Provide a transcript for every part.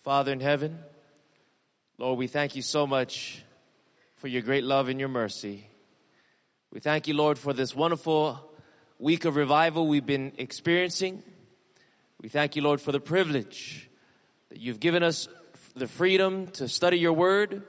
Father in heaven, Lord, we thank you so much for your great love and your mercy. We thank you, Lord, for this wonderful week of revival we've been experiencing. We thank you, Lord, for the privilege that you've given us the freedom to study your word.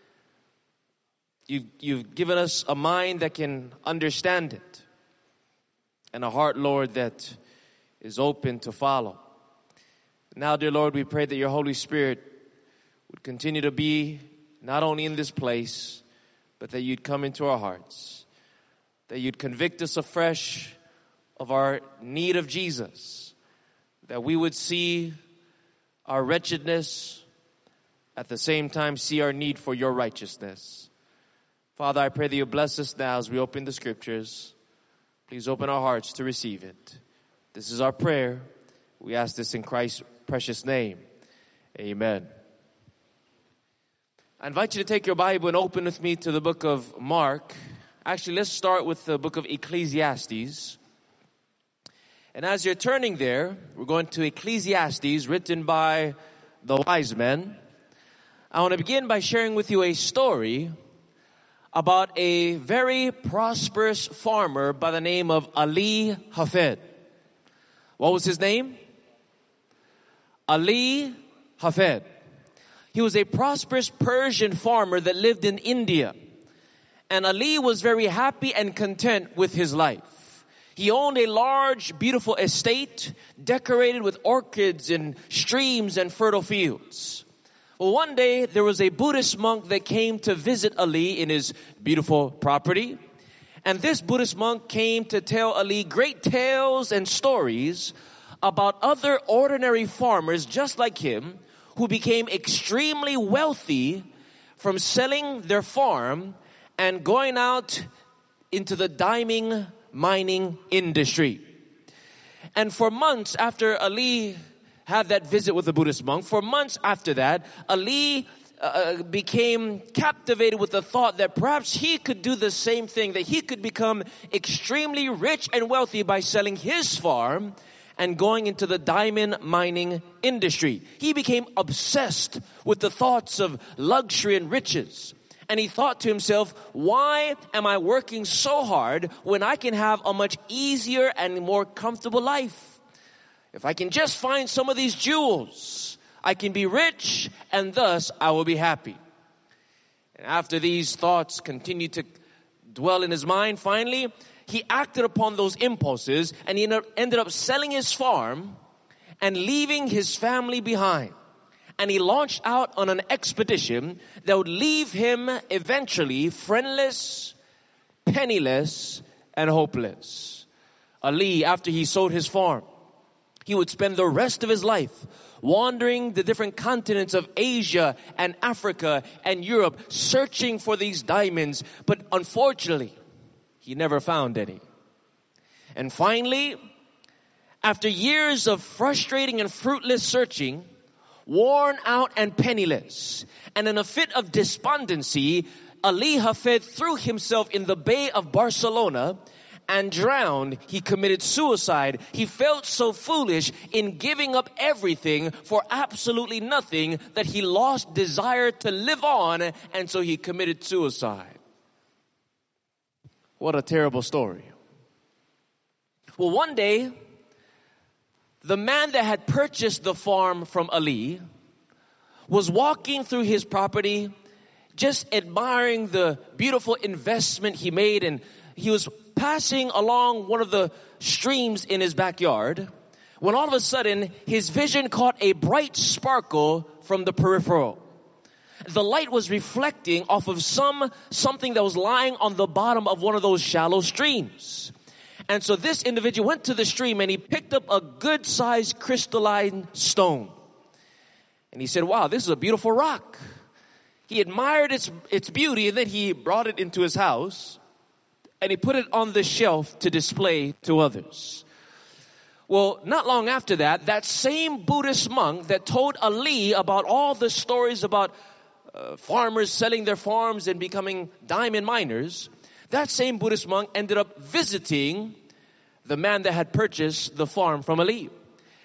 You've given us a mind that can understand it and a heart, Lord, that is open to follow. Now, dear Lord, we pray that your Holy Spirit would continue to be not only in this place, but that you'd come into our hearts, that you'd convict us afresh of our need of Jesus, that we would see our wretchedness, at the same time see our need for your righteousness. Father, I pray that you bless us now as we open the scriptures. Please open our hearts to receive it. This is our prayer. We ask this in Christ's precious name. Amen. I invite you to take your Bible and open with me to the book of Mark. Actually, let's start with the book of Ecclesiastes. And as you're turning there, we're going to Ecclesiastes, written by the wise men. I want to begin by sharing with you a story about a very prosperous farmer by the name of Ali Hafed. What was his name? Ali Hafed. He was a prosperous Persian farmer that lived in India. And Ali was very happy and content with his life. He owned a large, beautiful estate decorated with orchids and streams and fertile fields. Well, one day there was a Buddhist monk that came to visit Ali in his beautiful property. And this Buddhist monk came to tell Ali great tales and stories about other ordinary farmers just like him who became extremely wealthy from selling their farm and going out into the diamond mining industry. And for months after Ali had that visit with the Buddhist monk, for months after that, Ali became captivated with the thought that perhaps he could do the same thing, that he could become extremely rich and wealthy by selling his farm and going into the diamond mining industry. He became obsessed with the thoughts of luxury and riches. And he thought to himself, why am I working so hard when I can have a much easier and more comfortable life? If I can just find some of these jewels, I can be rich and thus I will be happy. And after these thoughts continued to dwell in his mind, finally, he acted upon those impulses and he ended up selling his farm and leaving his family behind. And he launched out on an expedition that would leave him eventually friendless, penniless, and hopeless. Ali, after he sold his farm, he would spend the rest of his life wandering the different continents of Asia and Africa and Europe, searching for these diamonds. But unfortunately, he never found any. And finally, after years of frustrating and fruitless searching, worn out and penniless, and in a fit of despondency, Ali Hafed threw himself in the Bay of Barcelona and drowned. He committed suicide. He felt so foolish in giving up everything for absolutely nothing that he lost desire to live on, and so he committed suicide. What a terrible story. Well, one day, the man that had purchased the farm from Ali was walking through his property, just admiring the beautiful investment he made, and he was passing along one of the streams in his backyard when all of a sudden his vision caught a bright sparkle from the peripheral. The light was reflecting off of something that was lying on the bottom of one of those shallow streams. And so this individual went to the stream and he picked up a good-sized crystalline stone. And he said, wow, this is a beautiful rock. He admired its beauty, and then he brought it into his house and he put it on the shelf to display to others. Well, not long after that, that same Buddhist monk that told Ali about all the stories about farmers selling their farms and becoming diamond miners, that same Buddhist monk ended up visiting the man that had purchased the farm from Ali.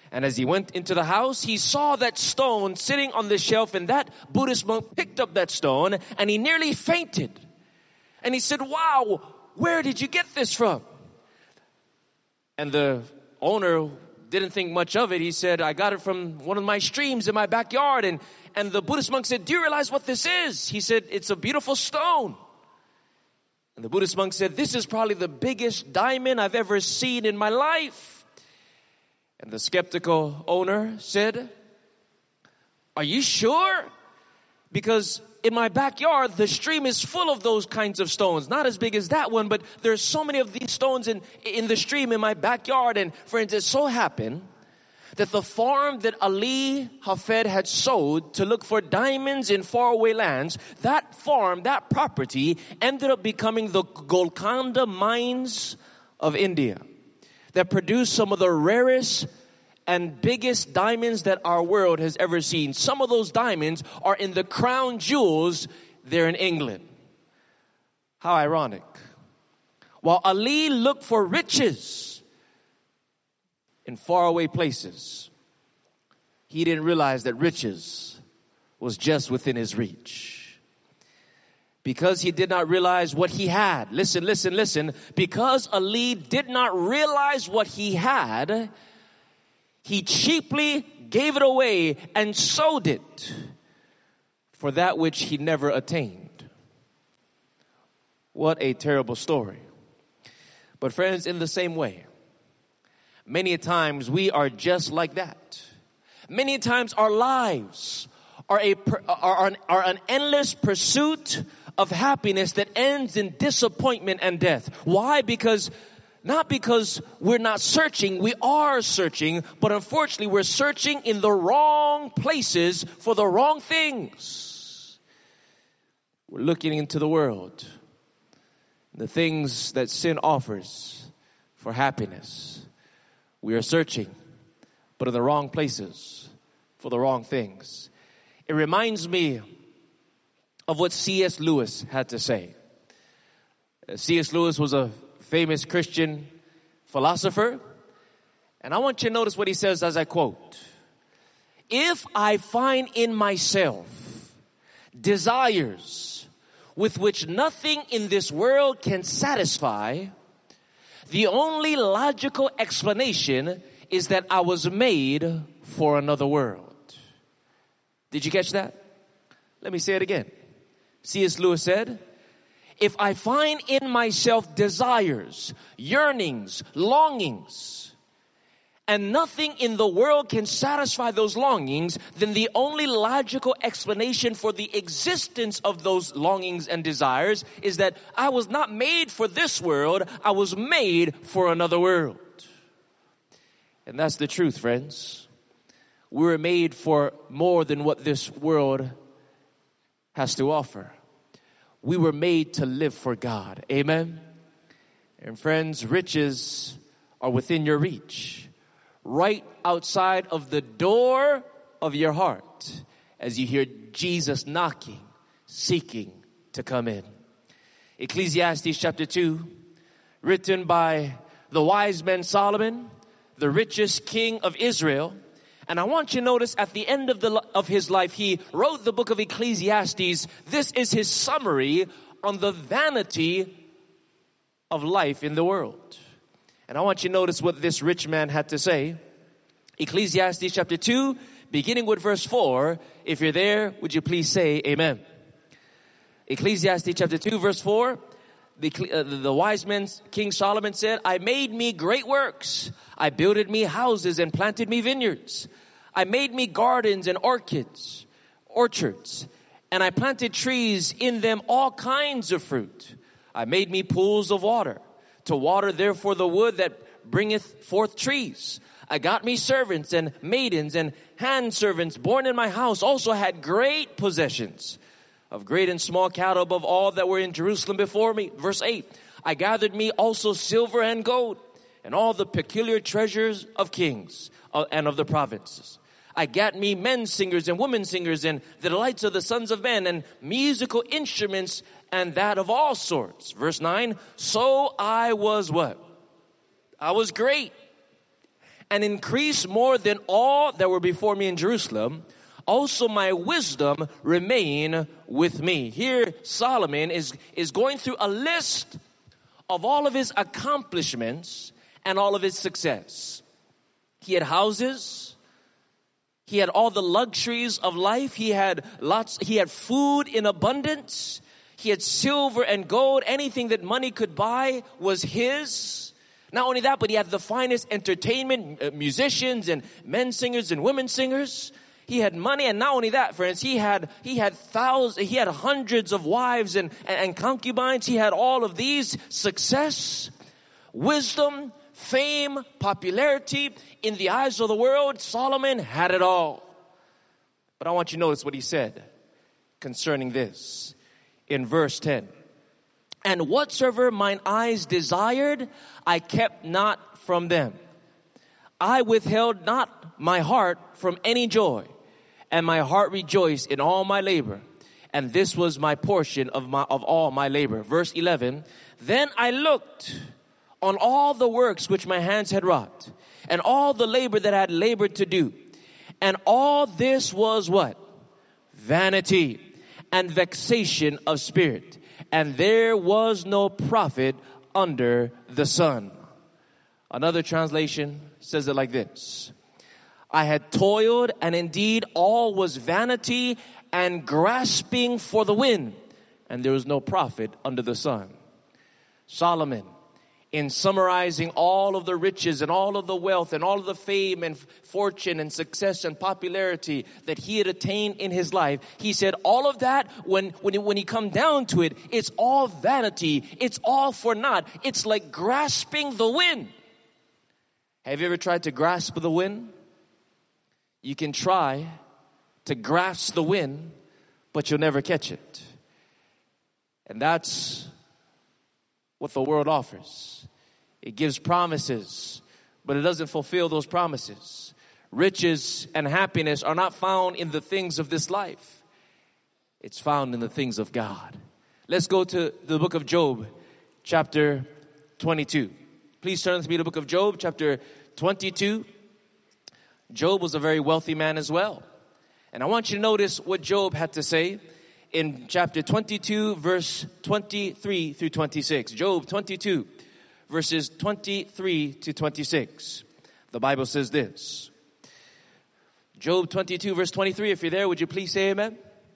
And as he went into the house, he saw that stone sitting on the shelf, and that Buddhist monk picked up that stone and he nearly fainted. And he said, "Wow, where did you get this from?" And the owner didn't think much of it. He said, "I got it from one of my streams in my backyard." And the Buddhist monk said, "Do you realize what this is?" He said, "It's a beautiful stone." And the Buddhist monk said, "This is probably the biggest diamond I've ever seen in my life." And the skeptical owner said, "Are you sure? Because in my backyard, the stream is full of those kinds of stones. Not as big as that one, but there's so many of these stones in the stream in my backyard." And friends, it so happened that the farm that Ali Hafed had sold to look for diamonds in faraway lands, that farm, that property, ended up becoming the Golconda mines of India that produced some of the rarest and biggest diamonds that our world has ever seen. Some of those diamonds are in the crown jewels there in England. How ironic. While Ali looked for riches in faraway places, he didn't realize that riches was just within his reach. Because he did not realize what he had. Listen, listen, listen. Because Ali did not realize what he had, he cheaply gave it away and sold it for that which he never attained. What a terrible story. But friends, in the same way, many times we are just like that. Many times our lives are an endless pursuit of happiness that ends in disappointment and death. Why? Not because we're not searching, we are searching, but unfortunately we're searching in the wrong places for the wrong things. We're looking into the world, the things that sin offers for happiness. We are searching, but in the wrong places for the wrong things. It reminds me of what C.S. Lewis had to say. C.S. Lewis was a famous Christian philosopher. And I want you to notice what he says as I quote. "If I find in myself desires with which nothing in this world can satisfy, the only logical explanation is that I was made for another world." Did you catch that? Let me say it again. C.S. Lewis said, "If I find in myself desires, yearnings, longings, and nothing in the world can satisfy those longings, then the only logical explanation for the existence of those longings and desires is that I was not made for this world, I was made for another world." And that's the truth, friends. We were made for more than what this world has to offer. We were made to live for God. Amen. And friends, riches are within your reach, right outside of the door of your heart, as you hear Jesus knocking, seeking to come in. Ecclesiastes chapter 2, written by the wise man Solomon, the richest king of Israel. And I want you to notice at the end of his life, he wrote the book of Ecclesiastes. This is his summary on the vanity of life in the world. And I want you to notice what this rich man had to say. Ecclesiastes chapter 2, beginning with verse 4. If you're there, would you please say amen? Ecclesiastes chapter 2, verse 4. The wise man, King Solomon said, "I made me great works. I builded me houses and planted me vineyards. I made me gardens and orchards, and I planted trees in them all kinds of fruit. I made me pools of water, to water therefore the wood that bringeth forth trees. I got me servants and maidens and hand servants born in my house, also had great possessions of great and small cattle above all that were in Jerusalem before me." Verse 8, "I gathered me also silver and gold, and all the peculiar treasures of kings and of the provinces. I got me men singers and women singers, and the delights of the sons of men, and musical instruments, and that of all sorts." Verse 9, "So I was" what? "I was great, and increase more than all that were before me in Jerusalem. Also my wisdom remain with me. Here Solomon is going through a list of all of his accomplishments and all of his success. He had houses. He had all the luxuries of life. He had food in abundance. He had silver and gold. Anything that money could buy was his. Not only that, but he had the finest entertainment, musicians and men singers and women singers. He had money, and not only that, friends, he had hundreds of wives and concubines. He had all of these: success, wisdom, fame, popularity in the eyes of the world. Solomon had it all. But I want you to notice what he said concerning this in verse 10. And whatsoever mine eyes desired, I kept not from them. I withheld not my heart from any joy, and my heart rejoiced in all my labor. And this was my portion of all my labor. Verse 11. Then I looked on all the works which my hands had wrought, and all the labor that I had labored to do. And all this was what? Vanity and vexation of spirit. And there was no profit under the sun. Another translation says it like this: I had toiled, and indeed all was vanity and grasping for the wind, and there was no profit under the sun. Solomon, in summarizing all of the riches and all of the wealth and all of the fame and fortune and success and popularity that he had attained in his life, he said all of that, when he come down to it, it's all vanity. It's all for naught. It's like grasping the wind. Have you ever tried to grasp the wind? You can try to grasp the wind, but you'll never catch it. And that's what the world offers. It gives promises, but it doesn't fulfill those promises. Riches and happiness are not found in the things of this life. It's found in the things of God. Let's go to the book of Job, chapter 22. Please turn with me to the book of Job, chapter 22. Job was a very wealthy man as well. And I want you to notice what Job had to say in chapter 22, verse 23 through 26. Job 22, verses 23 to 26. The Bible says this. Job 22, verse 23. If you're there, would you please say amen?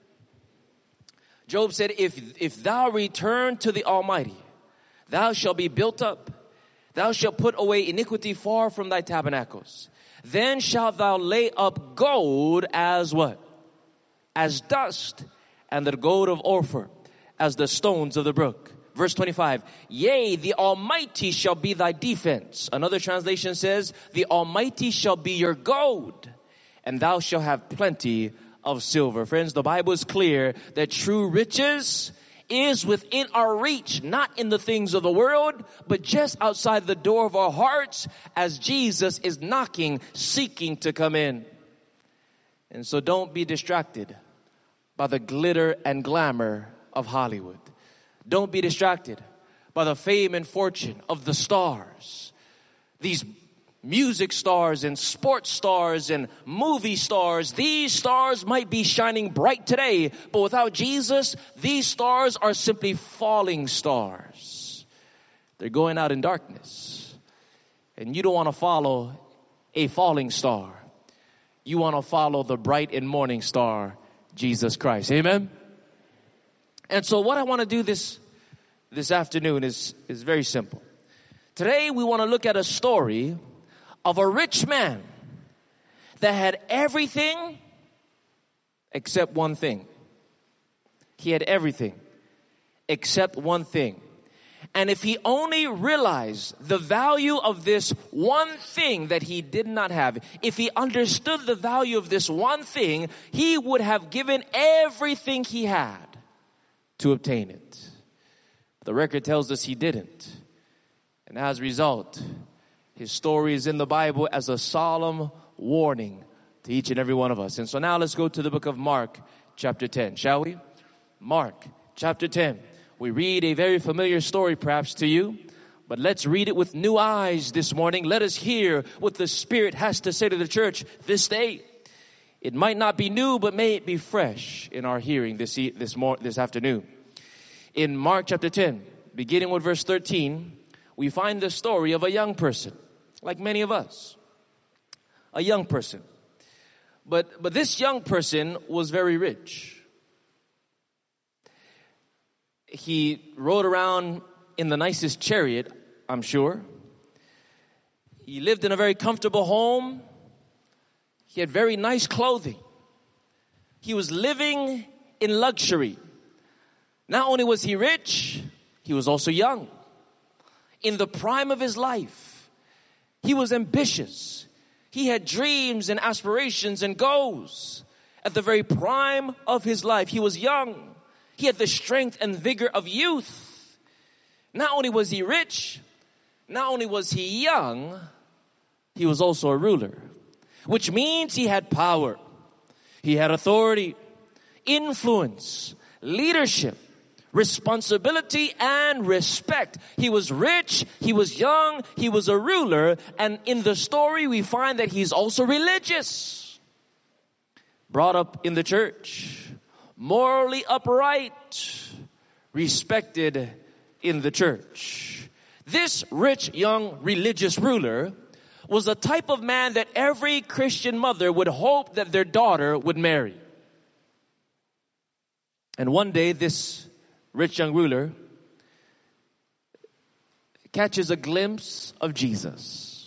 Job said, if thou return to the Almighty, thou shalt be built up. Thou shalt put away iniquity far from thy tabernacles. Then shalt thou lay up gold as what? As dust, and the gold of Ophir as the stones of the brook. Verse 25, yea, the Almighty shall be thy defense. Another translation says, the Almighty shall be your gold, and thou shalt have plenty of silver. Friends, the Bible is clear that true riches is within our reach, not in the things of the world, but just outside the door of our hearts as Jesus is knocking, seeking to come in. And so don't be distracted by the glitter and glamour of Hollywood. Don't be distracted by the fame and fortune of the stars. These music stars and sports stars and movie stars. These stars might be shining bright today, but without Jesus, these stars are simply falling stars. They're going out in darkness. And you don't want to follow a falling star. You want to follow the bright and morning star, Jesus Christ. Amen? And so what I want to do this afternoon is very simple. Today we want to look at a story of a rich man that had everything except one thing. He had everything except one thing. And if he only realized the value of this one thing that he did not have, if he understood the value of this one thing, he would have given everything he had to obtain it. The record tells us he didn't. And as a result, his story is in the Bible as a solemn warning to each and every one of us. And so now let's go to the book of Mark, chapter 10, shall we? Mark, chapter 10. We read a very familiar story perhaps to you. But let's read it with new eyes this morning. Let us hear what the Spirit has to say to the church this day. It might not be new, but may it be fresh in our hearing this afternoon. In Mark chapter 10, beginning with verse 13, we find the story of a young person, like many of us. A young person. But this young person was very rich. He rode around in the nicest chariot, I'm sure. He lived in a very comfortable home. He had very nice clothing. He was living in luxury. Not only was he rich, he was also young. In the prime of his life, he was ambitious. He had dreams and aspirations and goals. At the very prime of his life, he was young. He had the strength and vigor of youth. Not only was he rich, not only was he young, he was also a ruler, which means he had power. He had authority, influence, leadership, responsibility, and respect. He was rich, he was young, he was a ruler, and in the story we find that he's also religious. Brought up in the church, morally upright, respected in the church. This rich young religious ruler was the type of man that every Christian mother would hope that their daughter would marry. And one day this rich young ruler catches a glimpse of Jesus.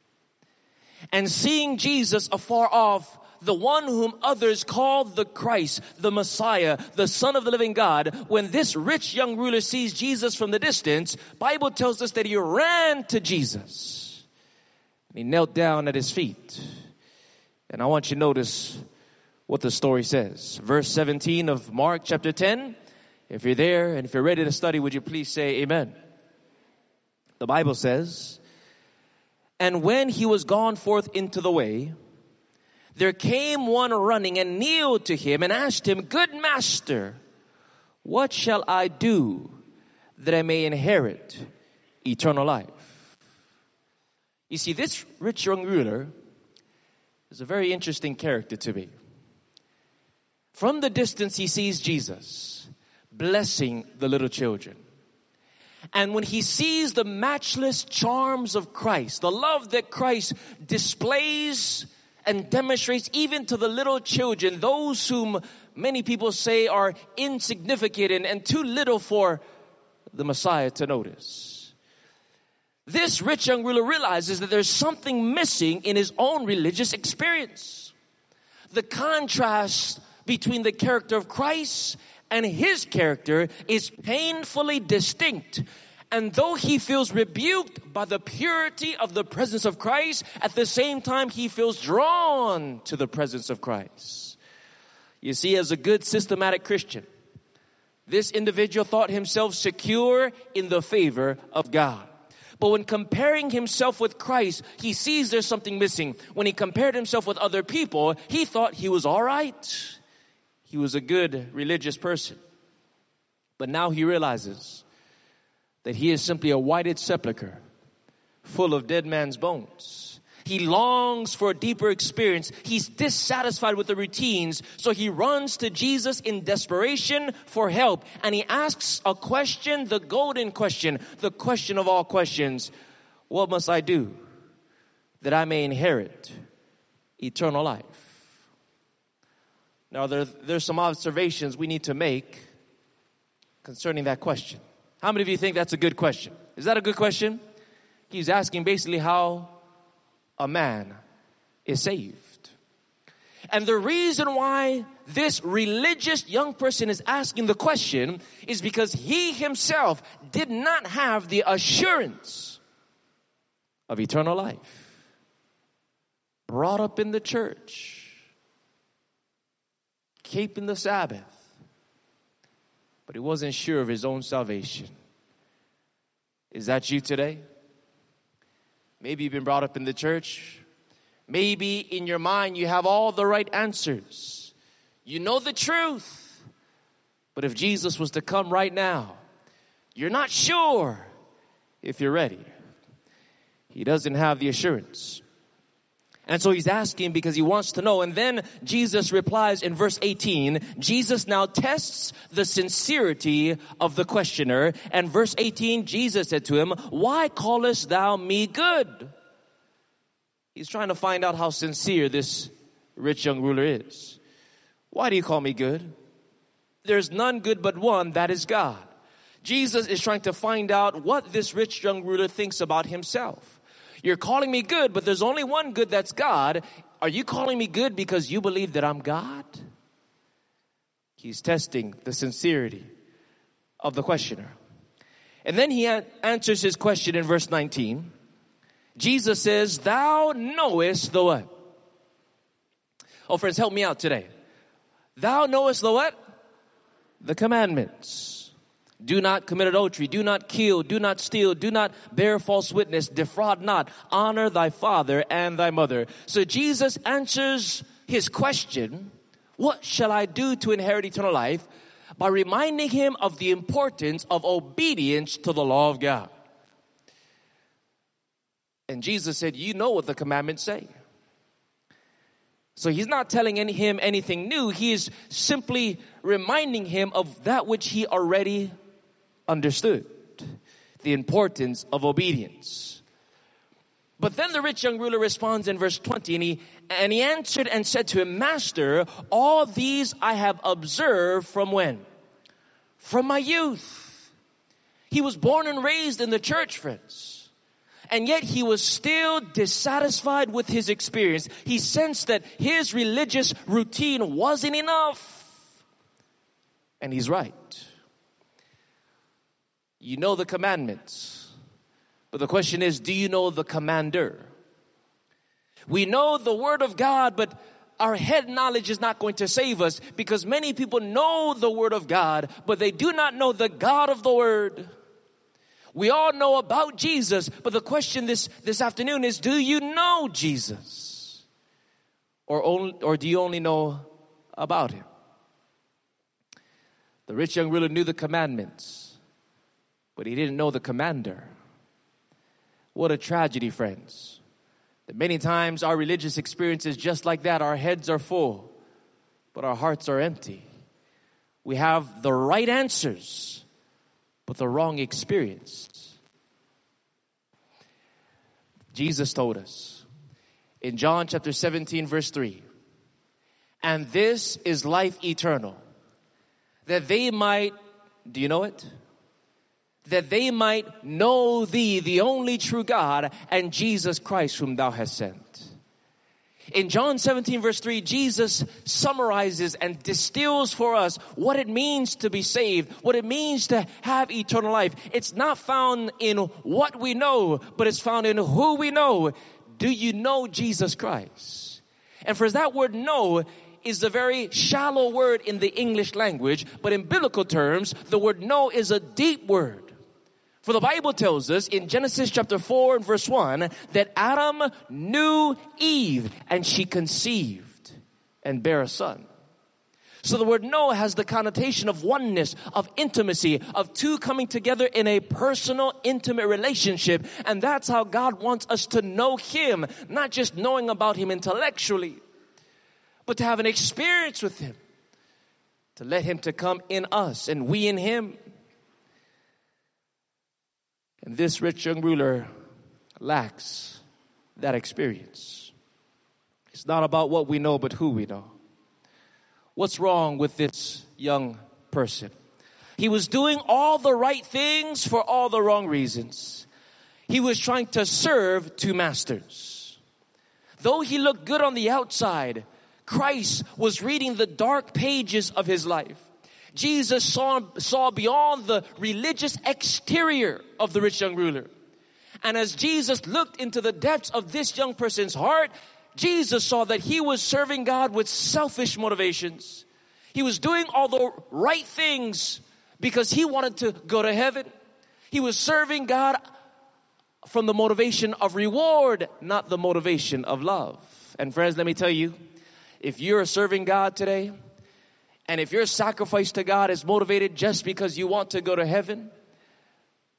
And seeing Jesus afar off, the one whom others called the Christ, the Messiah, the Son of the living God, when this rich young ruler sees Jesus from the distance, Bible tells us that he ran to Jesus. He knelt down at his feet. And I want you to notice what the story says. Verse 17 of Mark chapter 10. If you're there and if you're ready to study, would you please say amen? The Bible says, "And when he was gone forth into the way, there came one running and kneeled to him and asked him, 'Good master, what shall I do that I may inherit eternal life?'" You see, this rich young ruler is a very interesting character to me. From the distance, he sees Jesus blessing the little children. And when he sees the matchless charms of Christ, the love that Christ displays and demonstrates even to the little children, those whom many people say are insignificant and too little for the Messiah to notice. This rich young ruler realizes that there's something missing in his own religious experience. The contrast between the character of Christ and his character is painfully distinct. And though he feels rebuked by the purity of the presence of Christ, at the same time he feels drawn to the presence of Christ. You see, as a good systematic Christian, this individual thought himself secure in the favor of God. But when comparing himself with Christ, he sees there's something missing. When he compared himself with other people, he thought he was all right. He was a good religious person. But now he realizes that he is simply a whited sepulcher full of dead man's bones. He longs for a deeper experience. He's dissatisfied with the routines. So he runs to Jesus in desperation for help. And he asks a question, the golden question, the question of all questions. What must I do that I may inherit eternal life? Now, there's some observations we need to make concerning that question. How many of you think that's a good question? Is that a good question? He's asking basically how a man is saved. And the reason why this religious young person is asking the question is because he himself did not have the assurance of eternal life. Brought up in the church, keeping the Sabbath, but he wasn't sure of his own salvation. Is that you today? Maybe you've been brought up in the church. Maybe in your mind you have all the right answers. You know the truth. But if Jesus was to come right now, you're not sure if you're ready. He doesn't have the assurance. And so he's asking because he wants to know. And then Jesus replies in verse 18. Jesus now tests the sincerity of the questioner. And verse 18, Jesus said to him, "Why callest thou me good?" He's trying to find out how sincere this rich young ruler is. Why do you call me good? There's none good but one, that is God. Jesus is trying to find out what this rich young ruler thinks about himself. You're calling me good, but there's only one good, that's God. Are you calling me good because you believe that I'm God? He's testing the sincerity of the questioner. And then he answers his question in verse 19. Jesus says, "Thou knowest the what?" Oh, friends, help me out today. Thou knowest the what? The commandments. Do not commit adultery. Do not kill. Do not steal. Do not bear false witness. Defraud not. Honor thy father and thy mother. So Jesus answers his question, what shall I do to inherit eternal life? By reminding him of the importance of obedience to the law of God. And Jesus said, you know what the commandments say. So he's not telling him anything new. He is simply reminding him of that which he already understood, the importance of obedience. But then the rich young ruler responds in verse 20, and he answered and said to him, "Master, all these I have observed from when? From my youth." He was born and raised in the church, friends. And yet he was still dissatisfied with his experience. He sensed that his religious routine wasn't enough. And he's right. You know the commandments. But the question is, do you know the commander? We know the word of God, but our head knowledge is not going to save us, because many people know the word of God, but they do not know the God of the word. We all know about Jesus, but the question this afternoon is, do you know Jesus? Or do you only know about him? The rich young ruler knew the commandments, but he didn't know the commander. What a tragedy, friends. That many times our religious experience is just like that. Our heads are full, but our hearts are empty. We have the right answers, but the wrong experience. Jesus told us in John chapter 17 verse 3, "And this is life eternal, that they might," do you know it? "That they might know thee, the only true God, and Jesus Christ whom thou hast sent." In John 17 verse 3, Jesus summarizes and distills for us what it means to be saved, what it means to have eternal life. It's not found in what we know, but it's found in who we know. Do you know Jesus Christ? And for that word know is a very shallow word in the English language, but in biblical terms, the word know is a deep word. For the Bible tells us in Genesis chapter 4 and verse 1 that Adam knew Eve and she conceived and bare a son. So the word know has the connotation of oneness, of intimacy, of two coming together in a personal, intimate relationship. And that's how God wants us to know him, not just knowing about him intellectually, but to have an experience with him, to let him to come in us and we in him. And this rich young ruler lacks that experience. It's not about what we know, but who we know. What's wrong with this young person? He was doing all the right things for all the wrong reasons. He was trying to serve two masters. Though he looked good on the outside, Christ was reading the dark pages of his life. Jesus saw beyond the religious exterior of the rich young ruler. And as Jesus looked into the depths of this young person's heart, Jesus saw that he was serving God with selfish motivations. He was doing all the right things because he wanted to go to heaven. He was serving God from the motivation of reward, not the motivation of love. And friends, let me tell you, if you're serving God today, and if your sacrifice to God is motivated just because you want to go to heaven,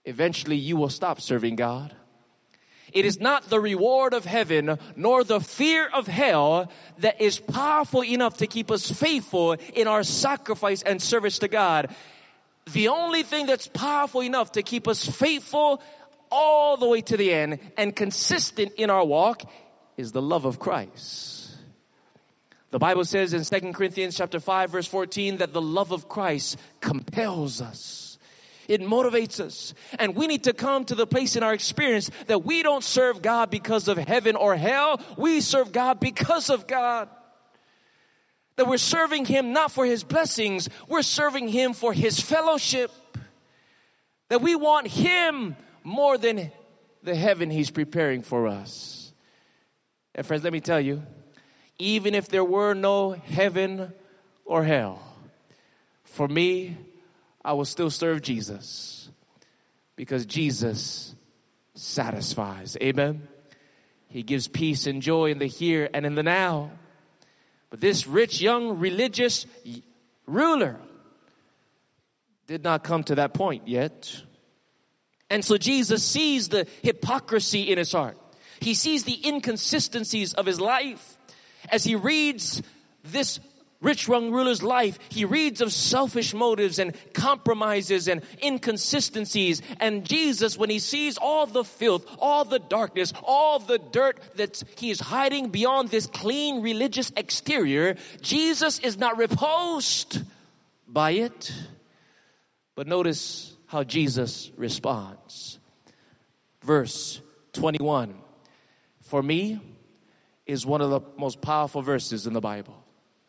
eventually you will stop serving God. It is not the reward of heaven nor the fear of hell that is powerful enough to keep us faithful in our sacrifice and service to God. The only thing that's powerful enough to keep us faithful all the way to the end and consistent in our walk is the love of Christ. The Bible says in 2 Corinthians chapter 5 verse 14 that the love of Christ compels us. It motivates us. And we need to come to the place in our experience that we don't serve God because of heaven or hell. We serve God because of God. That we're serving Him not for His blessings. We're serving Him for His fellowship. That we want Him more than the heaven He's preparing for us. And friends, let me tell you, even if there were no heaven or hell, for me, I will still serve Jesus because Jesus satisfies. Amen. He gives peace and joy in the here and in the now. But this rich, young, religious ruler did not come to that point yet. And so Jesus sees the hypocrisy in his heart. He sees the inconsistencies of his life. As he reads this rich young ruler's life, he reads of selfish motives and compromises and inconsistencies. And Jesus, when he sees all the filth, all the darkness, all the dirt that he is hiding beyond this clean religious exterior, Jesus is not repulsed by it. But notice how Jesus responds. Verse 21, for me, is one of the most powerful verses in the Bible.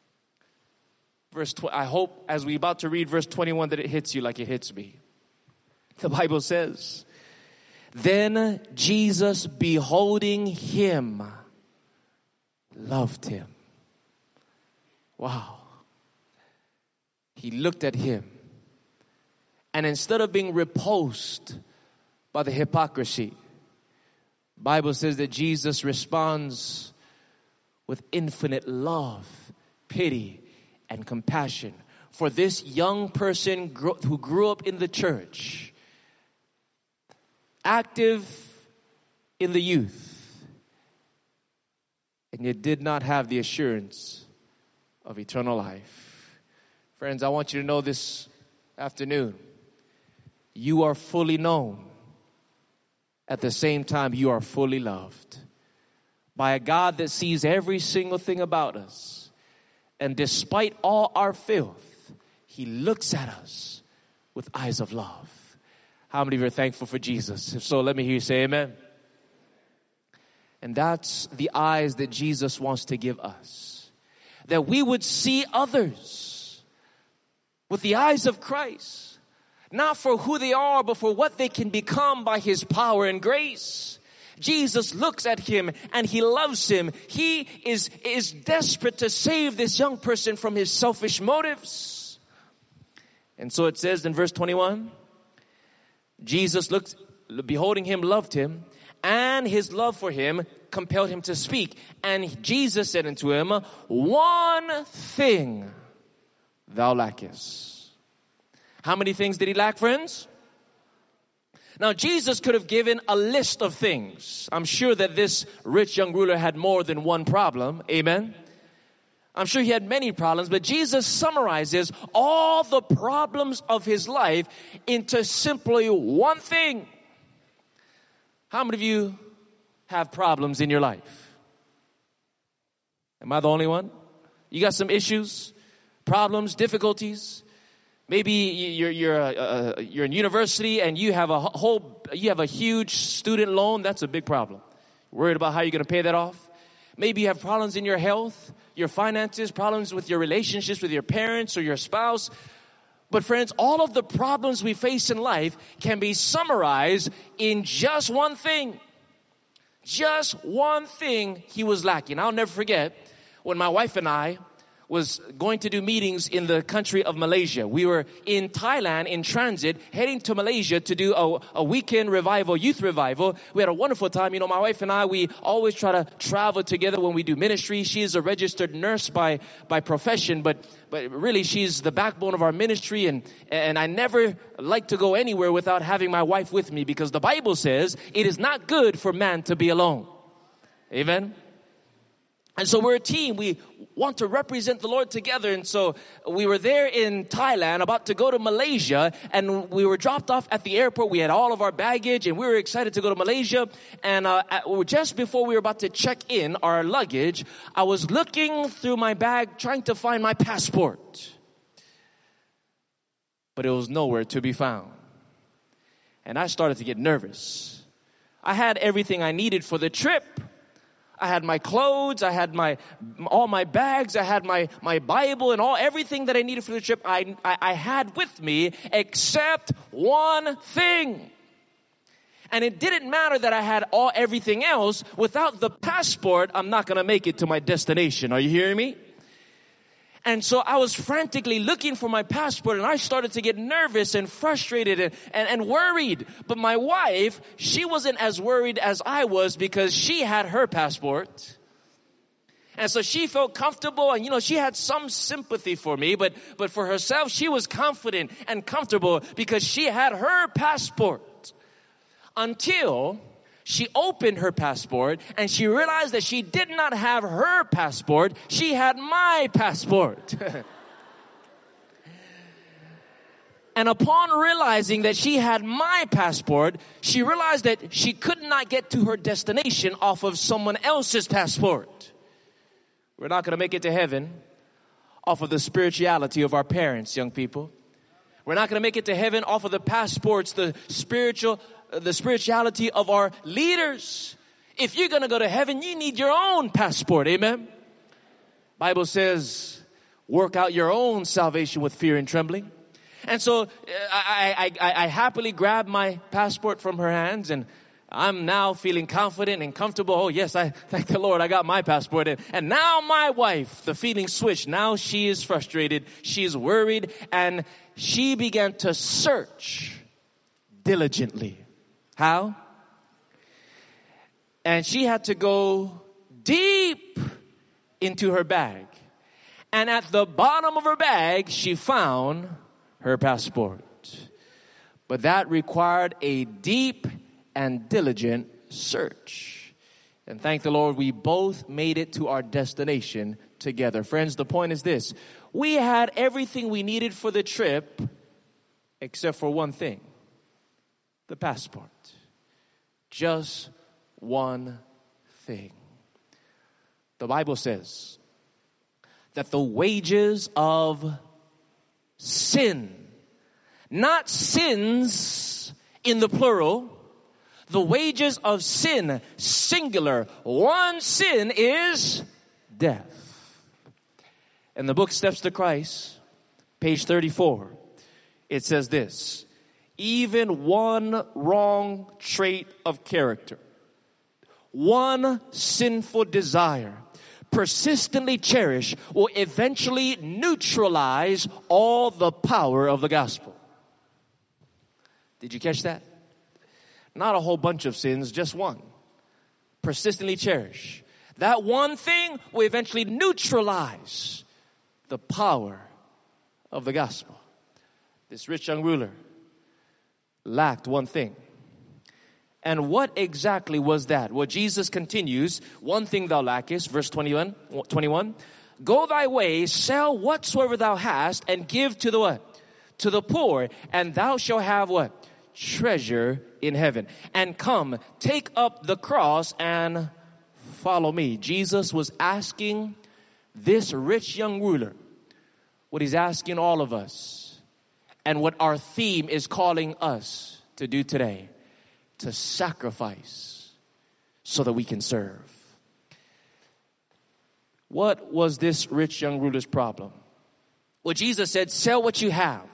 I hope as we're about to read verse 21 that it hits you like it hits me. The Bible says, then Jesus, beholding him, loved him. Wow. He looked at him. And instead of being repulsed by the hypocrisy, Bible says that Jesus responds with infinite love, pity, and compassion for this young person who grew up in the church, active in the youth, and yet did not have the assurance of eternal life. Friends, I want you to know this afternoon, you are fully known. At the same time, you are fully loved by a God that sees every single thing about us. And despite all our filth, He looks at us with eyes of love. How many of you are thankful for Jesus? If so, let me hear you say amen. And that's the eyes that Jesus wants to give us. That we would see others with the eyes of Christ. Not for who they are, but for what they can become by His power and grace. Jesus looks at him and He loves him. He is desperate to save this young person from his selfish motives. And so it says in verse 21, Jesus looked, beholding him, loved him, and his love for him compelled him to speak. And Jesus said unto him, one thing thou lackest. How many things did he lack, friends? Now, Jesus could have given a list of things. I'm sure that this rich young ruler had more than one problem. Amen. I'm sure he had many problems, but Jesus summarizes all the problems of his life into simply one thing. How many of you have problems in your life? Am I the only one? You got some issues, problems, difficulties. Maybe you're in university and you have a huge student loan. That's a big problem. Worried about how you're going to pay that off. Maybe you have problems in your health, your finances, problems with your relationships with your parents or your spouse. But friends, all of the problems we face in life can be summarized in just one thing. Just one thing he was lacking. I'll never forget when my wife and I was going to do meetings in the country of Malaysia. We were in Thailand in transit, heading to Malaysia to do a weekend revival, youth revival. We had a wonderful time. You know, my wife and I, we always try to travel together when we do ministry. She is a registered nurse by profession, but really she's the backbone of our ministry. And I never like to go anywhere without having my wife with me, because the Bible says it is not good for man to be alone. Amen. And so we're a team. We want to represent the Lord together. And so we were there in Thailand, about to go to Malaysia, and we were dropped off at the airport. We had all of our baggage, and we were excited to go to Malaysia. And just before we were about to check in our luggage, I was looking through my bag, trying to find my passport. But it was nowhere to be found. And I started to get nervous. I had everything I needed for the trip. I had my clothes, I had all my bags, I had my Bible and everything that I needed for the trip. I had with me, except one thing. And it didn't matter that I had everything else. Without the passport, I'm not going to make it to my destination. Are you hearing me? And so I was frantically looking for my passport, and I started to get nervous and frustrated and worried. But my wife, she wasn't as worried as I was, because she had her passport. And so she felt comfortable, and, you know, she had some sympathy for me, but for herself, she was confident and comfortable because she had her passport. Until she opened her passport and she realized that she did not have her passport. She had my passport. And upon realizing that she had my passport, she realized that she could not get to her destination off of someone else's passport. We're not going to make it to heaven off of the spirituality of our parents, young people. We're not going to make it to heaven off of the passports, the spirituality of our leaders. If you're going to go to heaven, you need your own passport. Amen. Bible says, work out your own salvation with fear and trembling. And so I happily grabbed my passport from her hands, and I'm now feeling confident and comfortable. Oh yes, I thank the Lord, I got my passport. And now my wife, the feeling switched. Now she is frustrated. She is worried, and she began to search diligently. How? And she had to go deep into her bag. And at the bottom of her bag, she found her passport. But that required a deep and diligent search. And thank the Lord, we both made it to our destination together. Friends, the point is this. We had everything we needed for the trip except for one thing. The passport. Just one thing. The Bible says that the wages of sin, not sins in the plural, the wages of sin, singular, one sin is death. In the book Steps to Christ, page 34, it says this: even one wrong trait of character, one sinful desire, persistently cherished, will eventually neutralize all the power of the gospel. Did you catch that? Not a whole bunch of sins, just one. Persistently cherished. That one thing will eventually neutralize the power of the gospel. This rich young ruler lacked one thing. And what exactly was that? Well, Jesus continues, one thing thou lackest, verse 21. Go thy way, sell whatsoever thou hast, and give to the what? To the poor, and thou shalt have what? Treasure in heaven. And come, take up the cross and follow me. Jesus was asking this rich young ruler what he's asking all of us, and what our theme is calling us to do today: to sacrifice so that we can serve. What was this rich young ruler's problem? Well, Jesus said, sell what you have.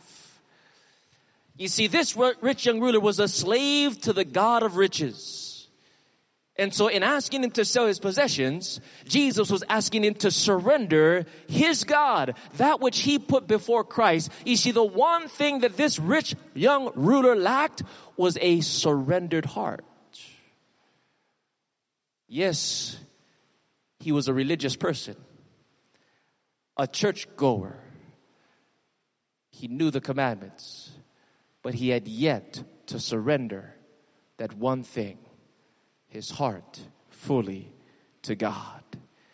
You see, this rich young ruler was a slave to the God of riches. And so in asking him to sell his possessions, Jesus was asking him to surrender his God, that which he put before Christ. You see, the one thing that this rich young ruler lacked was a surrendered heart. Yes, he was a religious person, a churchgoer. He knew the commandments, but he had yet to surrender that one thing, his heart fully to God.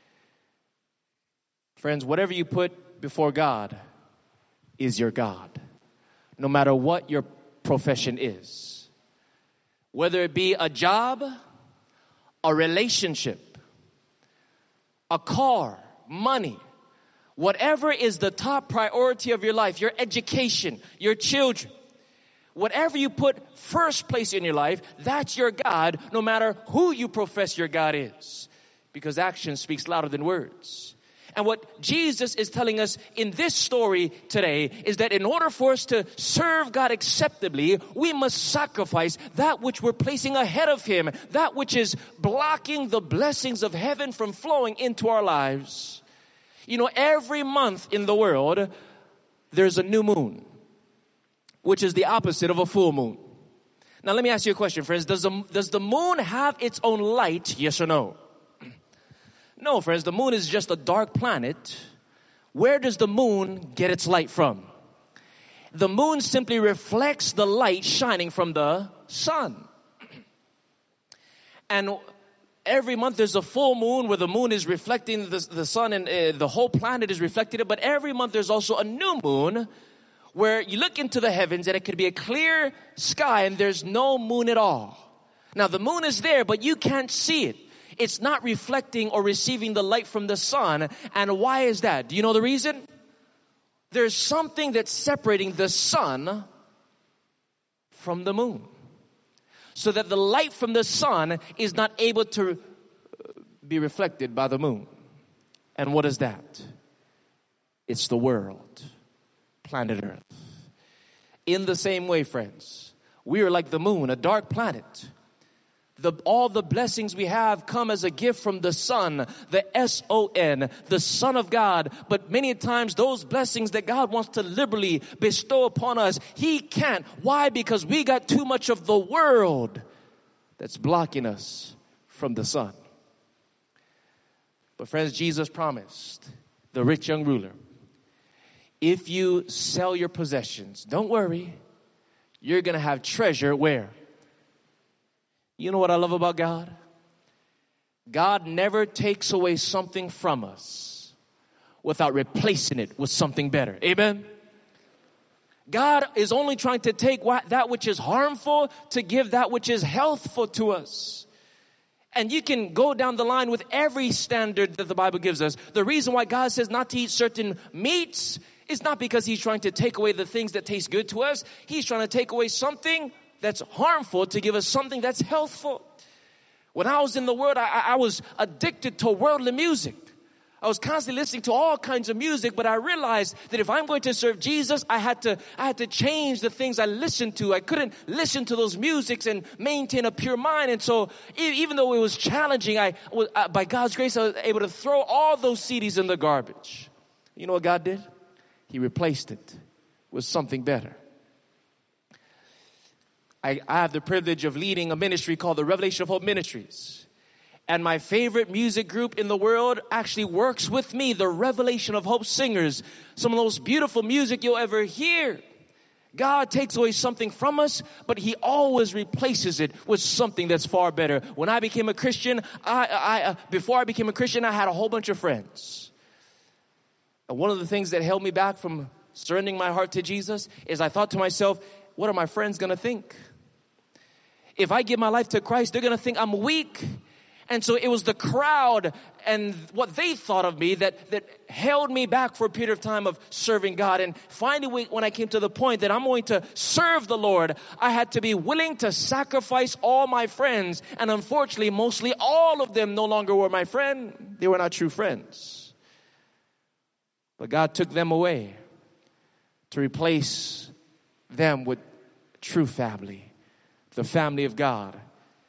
Friends, whatever you put before God is your God, no matter what your profession is. Whether it be a job, a relationship, a car, money, whatever is the top priority of your life, your education, your children, whatever you put first place in your life, that's your God, no matter who you profess your God is. Because action speaks louder than words. And what Jesus is telling us in this story today is that in order for us to serve God acceptably, we must sacrifice that which we're placing ahead of Him, that which is blocking the blessings of heaven from flowing into our lives. You know, every month in the world, there's a new moon, which is the opposite of a full moon. Now, let me ask you a question, friends. Does the moon have its own light, yes or no? No, friends, the moon is just a dark planet. Where does the moon get its light from? The moon simply reflects the light shining from the sun. And every month there's a full moon where the moon is reflecting the sun and the whole planet is reflecting it. But every month there's also a new moon where you look into the heavens and it could be a clear sky and there's no moon at all. Now the moon is there, but you can't see it. It's not reflecting or receiving the light from the sun. And why is that? Do you know the reason? There's something that's separating the sun from the moon, so that the light from the sun is not able to be reflected by the moon. And what is that? It's the world, planet Earth. In the same way, friends, we are like the moon, a dark planet. All the blessings we have come as a gift from the Son, the S-O-N, the Son of God. But many times those blessings that God wants to liberally bestow upon us, He can't. Why? Because we got too much of the world that's blocking us from the Son. But friends, Jesus promised the rich young ruler, if you sell your possessions, don't worry, you're going to have treasure where? You know what I love about God? God never takes away something from us without replacing it with something better. Amen? God is only trying to take that which is harmful to give that which is healthful to us. And you can go down the line with every standard that the Bible gives us. The reason why God says not to eat certain meats is not because He's trying to take away the things that taste good to us. He's trying to take away something that's harmful to give us something that's healthful. When I was in the world, I was addicted to worldly music. I was constantly listening to all kinds of music, but I realized that if I'm going to serve Jesus, I had to change the things I listened to. I couldn't listen to those musics and maintain a pure mind. And so even though it was challenging, by God's grace, I was able to throw all those CDs in the garbage. You know what God did? He replaced it with something better. I have the privilege of leading a ministry called the Revelation of Hope Ministries. And my favorite music group in the world actually works with me, the Revelation of Hope Singers. Some of the most beautiful music you'll ever hear. God takes away something from us, but He always replaces it with something that's far better. When I became a Christian, before I became a Christian, I had a whole bunch of friends. And one of the things that held me back from surrendering my heart to Jesus is I thought to myself, what are my friends going to think? If I give my life to Christ, they're going to think I'm weak. And so it was the crowd and what they thought of me that held me back for a period of time of serving God. And finally, when I came to the point that I'm going to serve the Lord, I had to be willing to sacrifice all my friends. And unfortunately, mostly all of them no longer were my friend. They were not true friends. But God took them away to replace them with true family, the family of God,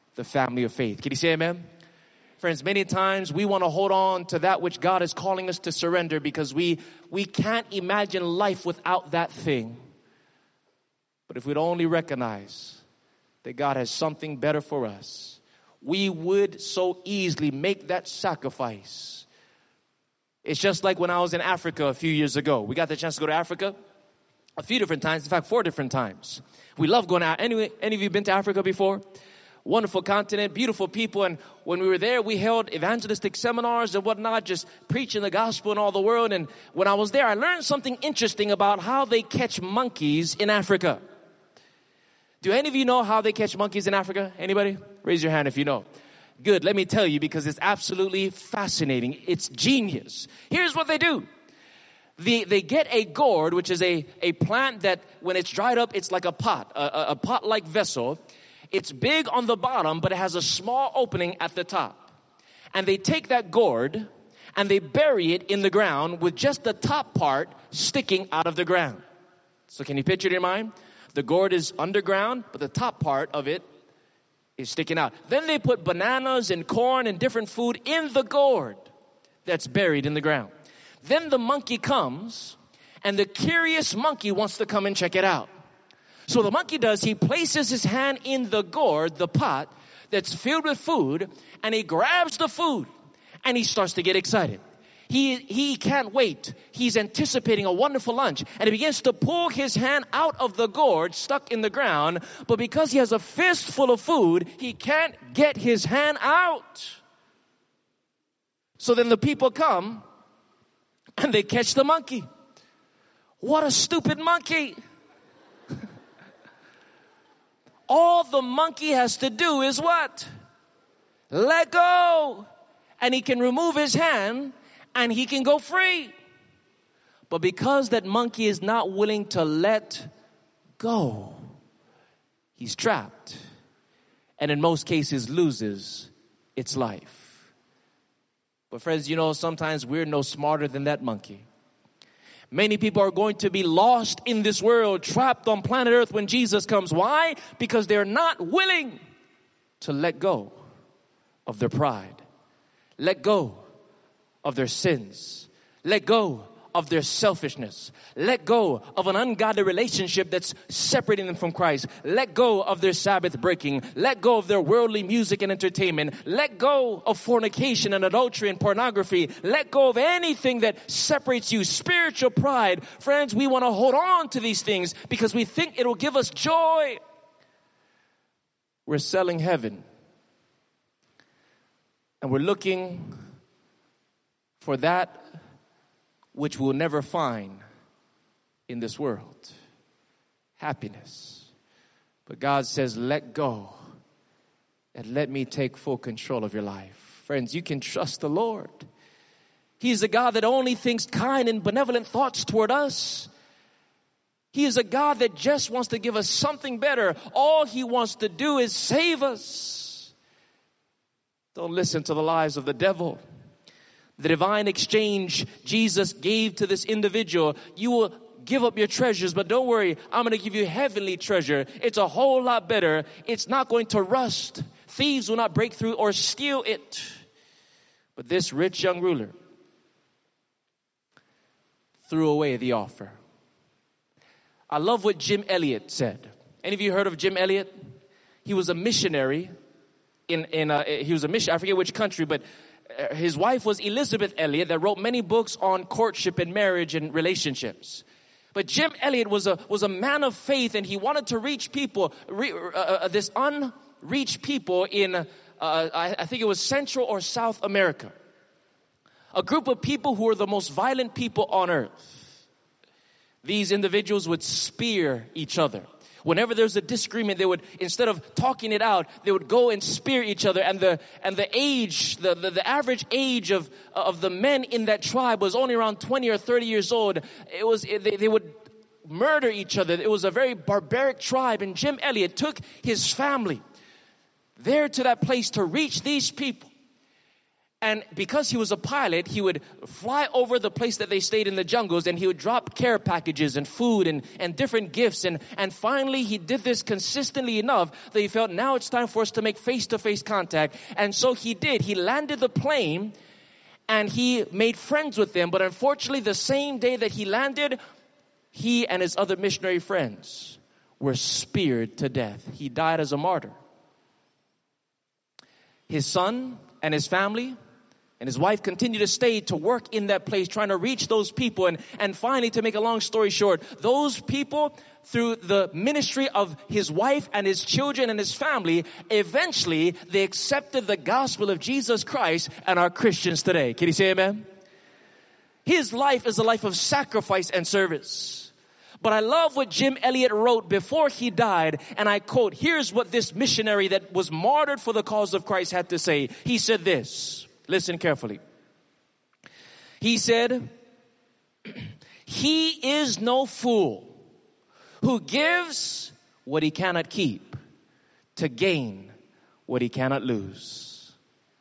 the family of faith. Can you say amen? Friends, many times we want to hold on to that which God is calling us to surrender because we can't imagine life without that thing. But if we'd only recognize that God has something better for us, we would so easily make that sacrifice. It's just like when I was in Africa a few years ago. We got the chance to go to Africa a few different times, in fact, 4 different times. We love going out. Any of you been to Africa before? Wonderful continent, beautiful people. And when we were there, we held evangelistic seminars and whatnot, just preaching the gospel in all the world. And when I was there, I learned something interesting about how they catch monkeys in Africa. Do any of you know how they catch monkeys in Africa? Anybody? Raise your hand if you know. Good. Let me tell you, because it's absolutely fascinating. It's genius. Here's what they do. They get a gourd, which is a plant that when it's dried up, it's like a pot, a pot-like vessel. It's big on the bottom, but it has a small opening at the top. And they take that gourd and they bury it in the ground with just the top part sticking out of the ground. So can you picture it in your mind? The gourd is underground, but the top part of it is sticking out. Then they put bananas and corn and different food in the gourd that's buried in the ground. Then the monkey comes, and the curious monkey wants to come and check it out. So the monkey does, he places his hand in the gourd, the pot that's filled with food, and he grabs the food, and he starts to get excited. He can't wait. He's anticipating a wonderful lunch. And he begins to pull his hand out of the gourd stuck in the ground. But because he has a fist full of food, he can't get his hand out. So then the people come and they catch the monkey. What a stupid monkey. All the monkey has to do is what? Let go. And he can remove his hand and he can go free. But because that monkey is not willing to let go, he's trapped. And in most cases loses its life. But friends, you know, sometimes we're no smarter than that monkey. Many people are going to be lost in this world, trapped on planet Earth when Jesus comes. Why? Because they're not willing to let go of their pride. Let go of their sins. Let go of their selfishness. Let go of an ungodly relationship that's separating them from Christ. Let go of their Sabbath breaking. Let go of their worldly music and entertainment. Let go of fornication and adultery and pornography. Let go of anything that separates you. Spiritual pride. Friends, we want to hold on to these things because we think it will give us joy. We're selling heaven. And we're looking for that which we'll never find in this world. Happiness. But God says, let go and let me take full control of your life. Friends, you can trust the Lord. He's a God that only thinks kind and benevolent thoughts toward us. He is a God that just wants to give us something better. All He wants to do is save us. Don't listen to the lies of the devil. The divine exchange Jesus gave to this individual. You will give up your treasures, but don't worry, I'm going to give you heavenly treasure. It's a whole lot better. It's not going to rust. Thieves will not break through or steal it. But this rich young ruler threw away the offer. I love what Jim Elliot said. Any of you heard of Jim Elliot? He was a missionary he was a missionary, I forget which country, but his wife was Elizabeth Elliot that wrote many books on courtship and marriage and relationships. But Jim Elliot was a man of faith, and he wanted to reach people, this unreached people in, I think it was Central or South America. A group of people who were the most violent people on earth. These individuals would spear each other. Whenever there's a disagreement, they would, instead of talking it out, they would go and spear each other. And the average age of the men in that tribe was only around 20 or 30 years old. They would murder each other. It was a very barbaric tribe. And Jim Elliot took his family there to that place to reach these people. And because he was a pilot, he would fly over the place that they stayed in the jungles, and he would drop care packages and food and different gifts. And finally, he did this consistently enough that he felt, now it's time for us to make face-to-face contact. And so he did. He landed the plane and he made friends with them. But unfortunately, the same day that he landed, he and his other missionary friends were speared to death. He died as a martyr. His son and his family and his wife continued to stay to work in that place, trying to reach those people. And finally, to make a long story short, those people, through the ministry of his wife and his children and his family, eventually they accepted the gospel of Jesus Christ and are Christians today. Can you say amen? His life is a life of sacrifice and service. But I love what Jim Elliot wrote before he died, and I quote, here's what this missionary that was martyred for the cause of Christ had to say. He said this. Listen carefully. He said, he is no fool who gives what he cannot keep to gain what he cannot lose.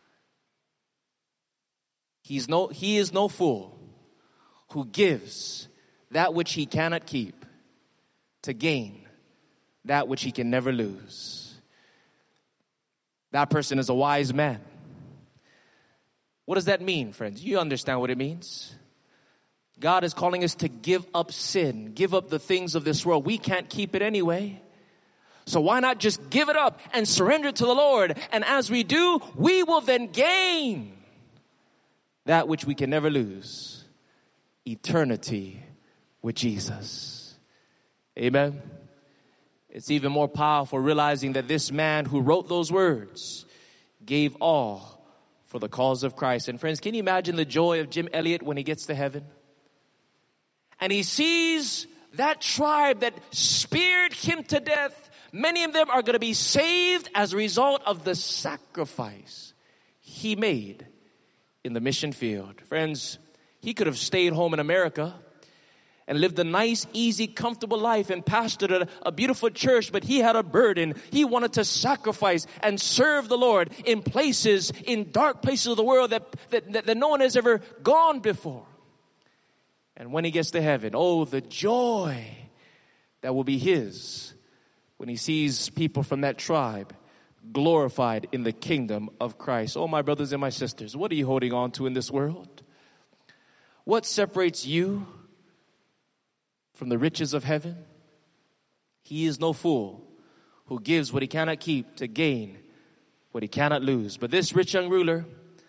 He is no fool who gives that which he cannot keep to gain that which he can never lose. That person is a wise man. What does that mean, friends? You understand what it means. God is calling us to give up sin, give up the things of this world. We can't keep it anyway. So why not just give it up and surrender to the Lord? And as we do, we will then gain that which we can never lose. Eternity with Jesus. Amen. It's even more powerful realizing that this man who wrote those words gave all for the cause of Christ. And friends, can you imagine the joy of Jim Elliot when he gets to heaven? And he sees that tribe that speared him to death. Many of them are going to be saved as a result of the sacrifice he made in the mission field. Friends, he could have stayed home in America and lived a nice, easy, comfortable life and pastored a beautiful church, but he had a burden. He wanted to sacrifice and serve the Lord in places, in dark places of the world that no one has ever gone before. And when he gets to heaven, oh, the joy that will be his when he sees people from that tribe glorified in the kingdom of Christ. Oh, my brothers and my sisters, what are you holding on to in this world? What separates you from the riches of heaven? He is no fool who gives what he cannot keep to gain what he cannot lose. But this rich young ruler,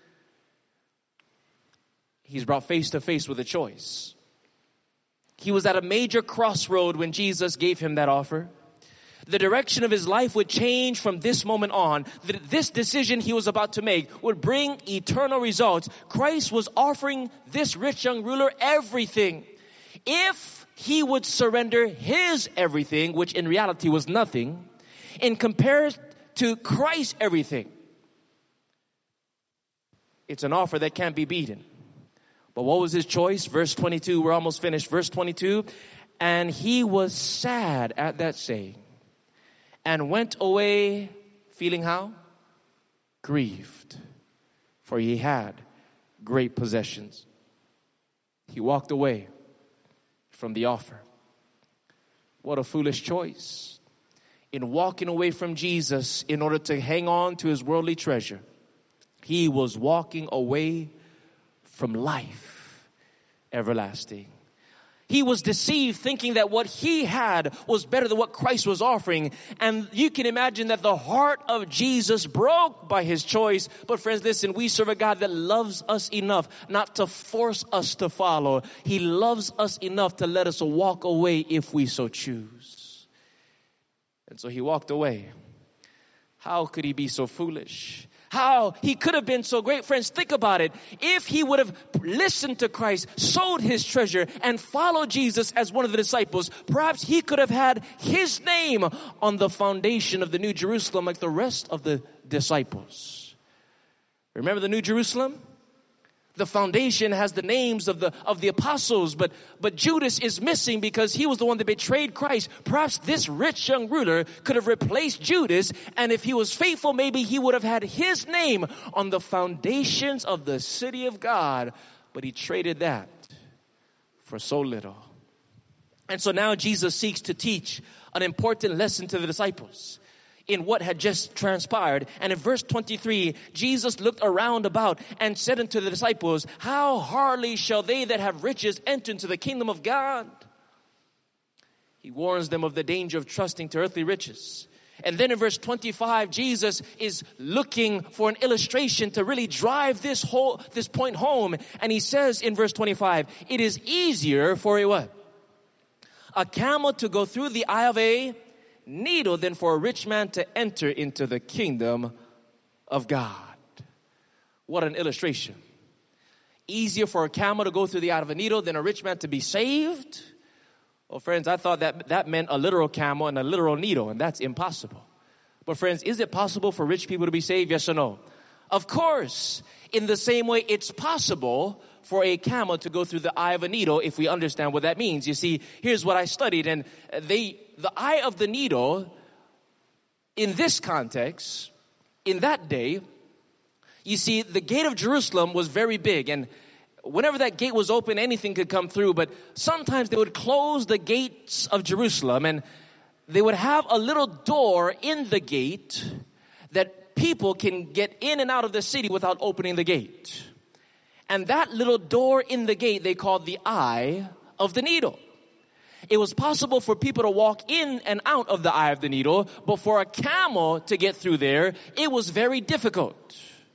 he's brought face to face with a choice. He was at a major crossroad when Jesus gave him that offer. The direction of his life would change from this moment on. This decision he was about to make would bring eternal results. Christ was offering this rich young ruler everything. If he would surrender his everything, which in reality was nothing, in comparison to Christ's everything, it's an offer that can't be beaten. But what was his choice? Verse 22, we're almost finished. Verse 22, and he was sad at that saying, and went away feeling how? Grieved, for he had great possessions. He walked away from the offer. What a foolish choice. In walking away from Jesus in order to hang on to his worldly treasure, he was walking away from life everlasting. He was deceived thinking that what he had was better than what Christ was offering. And you can imagine that the heart of Jesus broke by his choice. But friends, listen, we serve a God that loves us enough not to force us to follow. He loves us enough to let us walk away if we so choose. And so he walked away. How could he be so foolish? How he could have been so great. Friends, think about it. If he would have listened to Christ, sold his treasure, and followed Jesus as one of the disciples, perhaps he could have had his name on the foundation of the New Jerusalem like the rest of the disciples. Remember the New Jerusalem? The foundation has the names of the apostles, but Judas is missing because he was the one that betrayed Christ. Perhaps this rich young ruler could have replaced Judas, and if he was faithful, maybe he would have had his name on the foundations of the city of God. But he traded that for so little. And so now Jesus seeks to teach an important lesson to the disciples in what had just transpired. And in verse 23, Jesus looked around about and said unto the disciples, how hardly shall they that have riches enter into the kingdom of God? He warns them of the danger of trusting to earthly riches. And then in verse 25, Jesus is looking for an illustration to really drive this point home. And he says in verse 25, it is easier for a what? A camel to go through the eye of a needle than for a rich man to enter into the kingdom of God. What an illustration. Easier for a camel to go through the eye of a needle than a rich man to be saved. Well, friends, I thought that meant a literal camel and a literal needle, and that's impossible. But friends, is it possible for rich people to be saved? Yes or no? Of course. In the same way, it's possible for a camel to go through the eye of a needle if we understand what that means. You see, here's what I studied, and the eye of the needle, in this context, in that day, you see, the gate of Jerusalem was very big, and whenever that gate was open, anything could come through, but sometimes they would close the gates of Jerusalem, and they would have a little door in the gate that people can get in and out of the city without opening the gate. And that little door in the gate they called the eye of the needle. It was possible for people to walk in and out of the eye of the needle, but for a camel to get through there, it was very difficult.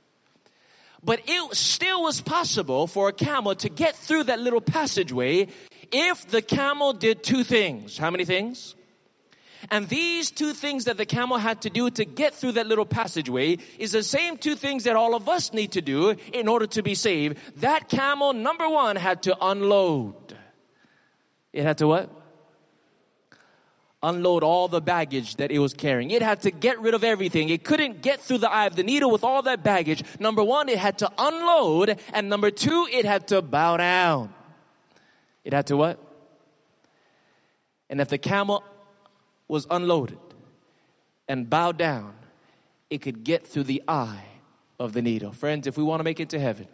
But it still was possible for a camel to get through that little passageway if the camel did two things. How many things? And these two things that the camel had to do to get through that little passageway is the same two things that all of us need to do in order to be saved. That camel, number one, had to unload. It had to what? Unload all the baggage that it was carrying. It had to get rid of everything. It couldn't get through the eye of the needle with all that baggage. Number one, it had to unload. And number two, it had to bow down. It had to what? And if the camel was unloaded and bowed down, it could get through the eye of the needle. Friends, if we want to make it to heaven,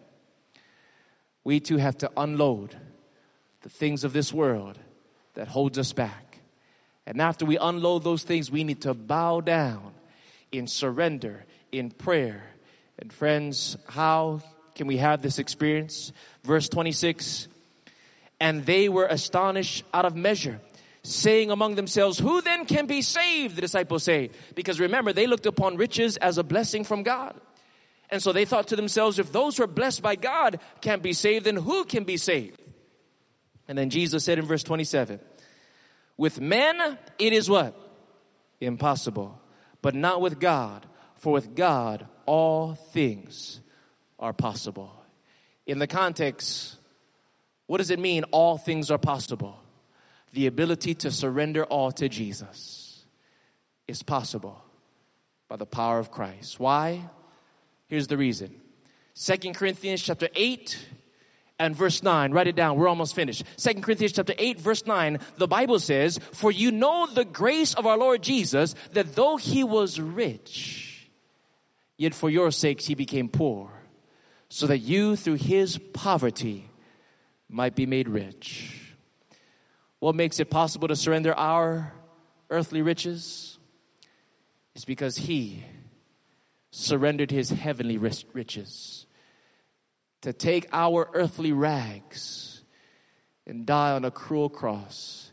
we too have to unload the things of this world that holds us back. And after we unload those things, we need to bow down in surrender, in prayer. And friends, how can we have this experience? Verse 26, and they were astonished out of measure, saying among themselves, who then can be saved? The disciples say, because remember, they looked upon riches as a blessing from God. And so they thought to themselves, if those who are blessed by God can't be saved, then who can be saved? And then Jesus said in verse 27, with men, it is what? Impossible. But not with God. For with God, all things are possible. In the context, what does it mean, all things are possible? The ability to surrender all to Jesus is possible by the power of Christ. Why? Here's the reason. 2 Corinthians chapter 8 and verse 9. Write it down. We're almost finished. 2 Corinthians chapter 8, verse 9. The Bible says, for you know the grace of our Lord Jesus, that though he was rich, yet for your sakes he became poor, so that you through his poverty might be made rich. What makes it possible to surrender our earthly riches? It's because he surrendered his heavenly riches to take our earthly rags and die on a cruel cross.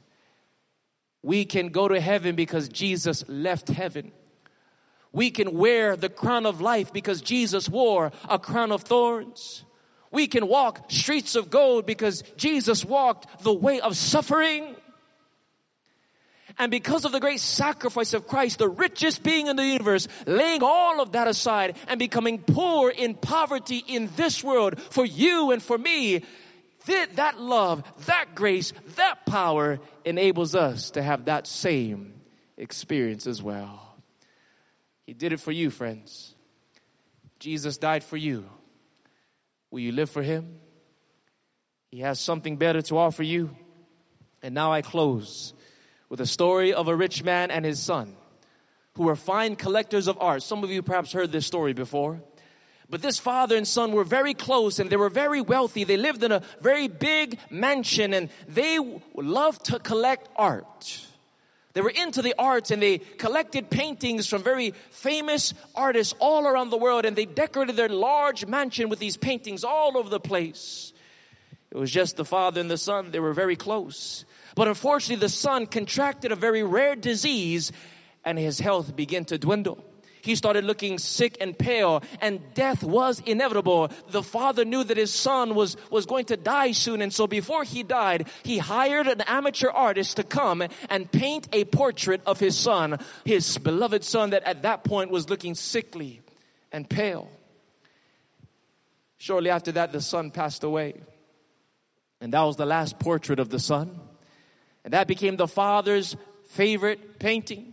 We can go to heaven because Jesus left heaven. We can wear the crown of life because Jesus wore a crown of thorns. We can walk streets of gold because Jesus walked the way of suffering. And because of the great sacrifice of Christ, the richest being in the universe, laying all of that aside and becoming poor in poverty in this world for you and for me, that love, that grace, that power enables us to have that same experience as well. He did it for you, friends. Jesus died for you. Will you live for him? He has something better to offer you. And now I close with a story of a rich man and his son who were fine collectors of art. Some of you perhaps heard this story before. But this father and son were very close and they were very wealthy. They lived in a very big mansion and they loved to collect art. They were into the arts and they collected paintings from very famous artists all around the world, and they decorated their large mansion with these paintings all over the place. It was just the father and the son. They were very close. But unfortunately, the son contracted a very rare disease and his health began to dwindle. He started looking sick and pale, and death was inevitable. The father knew that his son was going to die soon, and so before he died, he hired an amateur artist to come and paint a portrait of his son, his beloved son that at that point was looking sickly and pale. Shortly after that, the son passed away, and that was the last portrait of the son, and that became the father's favorite painting.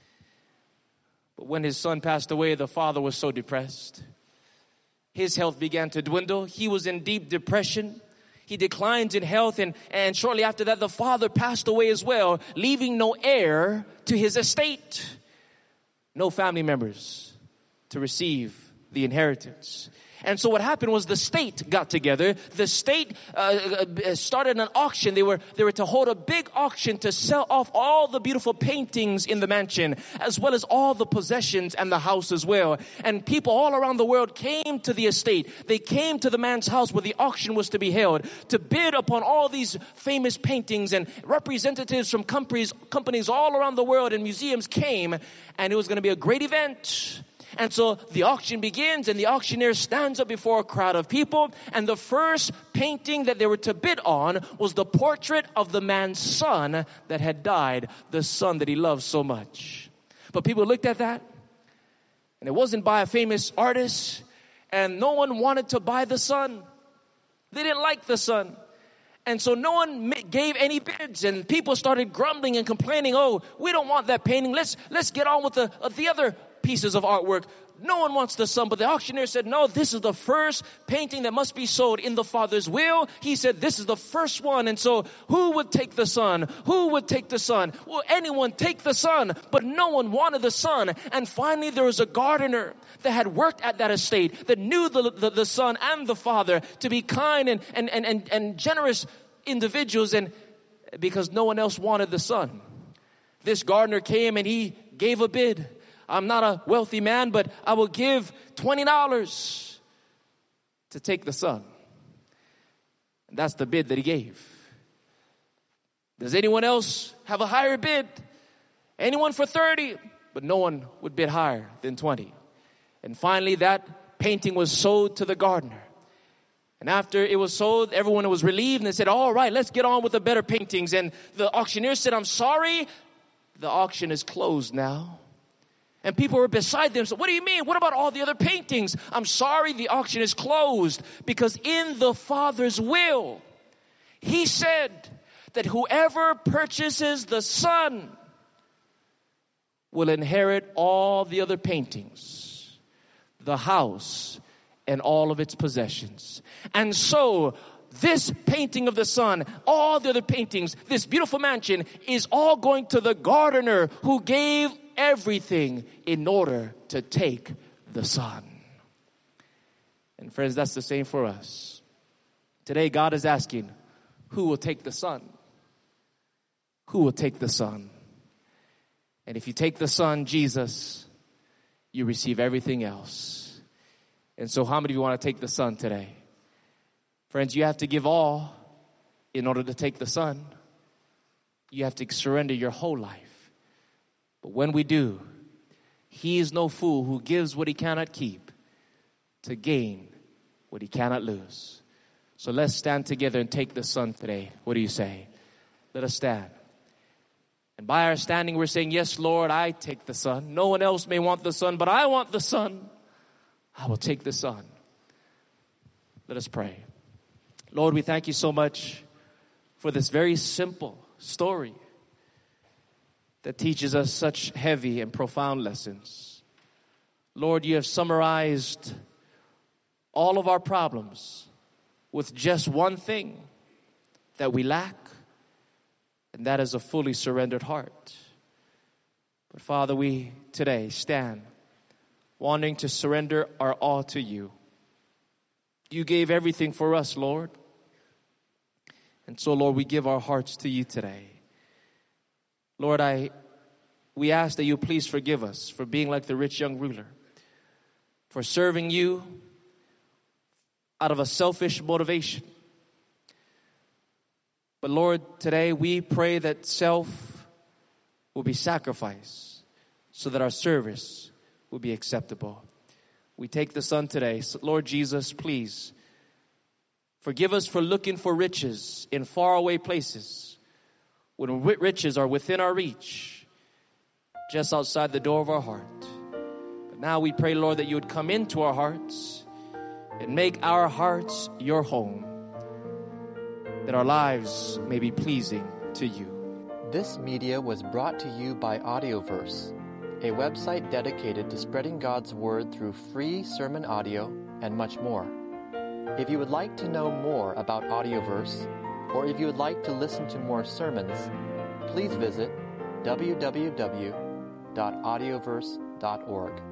But when his son passed away, the father was so depressed. His health began to dwindle. He was in deep depression. He declined in health, and shortly after that, the father passed away as well, leaving no heir to his estate. No family members to receive the inheritance. And so what happened was the state got together. The state started an auction. They were to hold a big auction to sell off all the beautiful paintings in the mansion, as well as all the possessions and the house as well. And people all around the world came to the estate. They came to the man's house where the auction was to be held to bid upon all these famous paintings, and representatives from companies all around the world and museums came, and it was going to be a great event. And so the auction begins, and the auctioneer stands up before a crowd of people, and the first painting that they were to bid on was the portrait of the man's son that had died, the son that he loved so much. But people looked at that, and it wasn't by a famous artist, and no one wanted to buy the son. They didn't like the son. And so no one gave any bids, and people started grumbling and complaining, oh, we don't want that painting. Let's get on with the other pieces of artwork. No one wants the son. But the auctioneer said, no, this is the first painting that must be sold in the father's will. He said, this is the first one. And so who would take the son? Who would take the son? Will anyone take the son? But no one wanted the son. And finally, there was a gardener that had worked at that estate, that knew the son and the father to be kind and generous individuals, and because no one else wanted the son. This gardener came and he gave a bid. I'm not a wealthy man, but I will give $20 to take the son. And that's the bid that he gave. Does anyone else have a higher bid? Anyone for 30? But no one would bid higher than 20. And finally, that painting was sold to the gardener. And after it was sold, everyone was relieved, and they said, all right, let's get on with the better paintings. And the auctioneer said, I'm sorry, the auction is closed now. And people were beside them. So what do you mean? What about all the other paintings? I'm sorry, the auction is closed, because in the Father's will, He said that whoever purchases the son will inherit all the other paintings, the house, and all of its possessions. And so this painting of the son, all the other paintings, this beautiful mansion is all going to the gardener who gave everything in order to take the son. And friends, that's the same for us. Today, God is asking, who will take the son? Who will take the son? And if you take the son, Jesus, you receive everything else. And so how many of you want to take the son today? Friends, you have to give all in order to take the son. You have to surrender your whole life. But when we do, He is no fool who gives what he cannot keep to gain what he cannot lose. So let's stand together and take the son today. What do you say? Let us stand. And by our standing, we're saying, yes, Lord, I take the son. No one else may want the son, but I want the son. I will take the son. Let us pray. Lord, we thank you so much for this very simple story that teaches us such heavy and profound lessons. Lord, you have summarized all of our problems with just one thing that we lack, and that is a fully surrendered heart. But Father, we today stand wanting to surrender our all to you. You gave everything for us, Lord. And so, Lord, we give our hearts to you today. Lord, we ask that you please forgive us for being like the rich young ruler, for serving you out of a selfish motivation. But Lord, today we pray that self will be sacrificed so that our service will be acceptable. We take the Son today. So Lord Jesus, please forgive us for looking for riches in faraway places when riches are within our reach, just outside the door of our heart. But now we pray, Lord, that you would come into our hearts and make our hearts your home, that our lives may be pleasing to you. This media was brought to you by Audioverse, a website dedicated to spreading God's Word through free sermon audio and much more. If you would like to know more about Audioverse, or if you would like to listen to more sermons, please visit www.audioverse.org.